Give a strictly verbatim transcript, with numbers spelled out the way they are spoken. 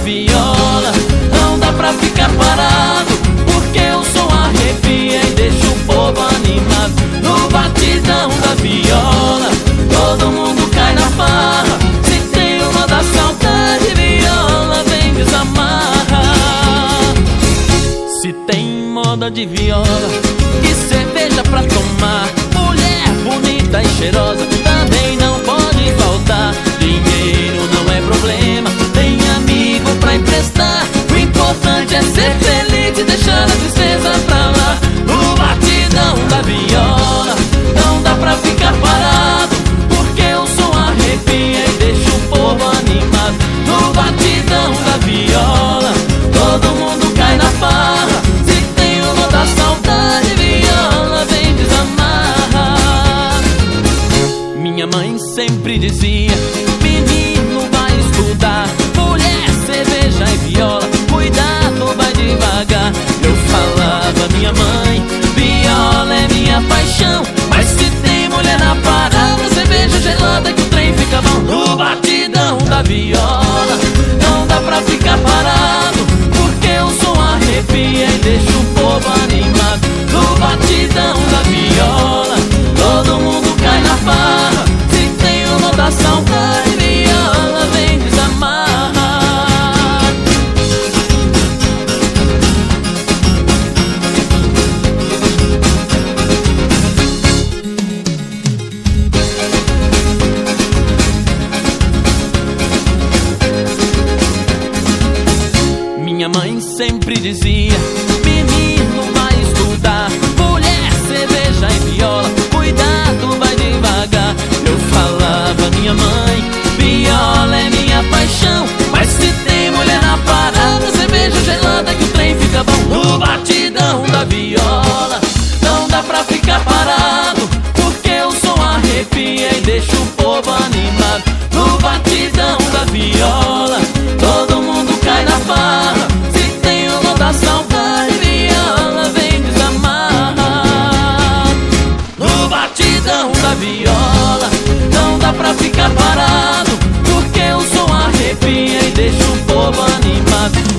viola. Não dá pra ficar parado, porque o som arrepia e deixa o povo animado. No batidão da viola, todo mundo cai na farra. Se tem uma da saudade, viola vem desamarra. Se tem moda de viola e cerveja pra tomar, mulher bonita e cheirosa também não pode faltar. Dinheiro não é problema, tem amigo pra emprestar. O importante é ser feliz e deixar a tristeza pra lá. No batidão da viola, não dá pra ficar parado, porque o som arrepia e deixa o povo animado. No batidão da viola, todo mundo cai na farra. Se tem uma da saudade, viola vem desamarra. Minha mãe sempre dizia: menino vai estudar, mulher, cerveja e viola, cuidado, vai devagar. Eu falava: minha mãe, viola é minha paixão, mas se tem mulher na parada, cerveja gelada que o trem fica bom. No batidão da viola, não dá pra ficar parado, porque o som arrepia e deixa o povo animado. No batidão da viola, todo mundo cai na farra. Se tem uma da saudade, viola vem desamarra. Minha mãe sempre dizia: menino vai estudar, mulher, cerveja e viola, cuidado, vai devagar. Eu falava: minha mãe, viola é minha paixão, mas se tem mulher na parada, cerveja gelada que o trem fica bom. No batidão da viola, não dá pra ficar parado, porque o som arrepia e deixa o povo animado. No batidão da viola, todo mundo cai na farra. Se tem uma da saudade, viola vem desamarra. No batidão da viola, não dá pra ficar parado, porque o som arrepia e deixa o povo animado.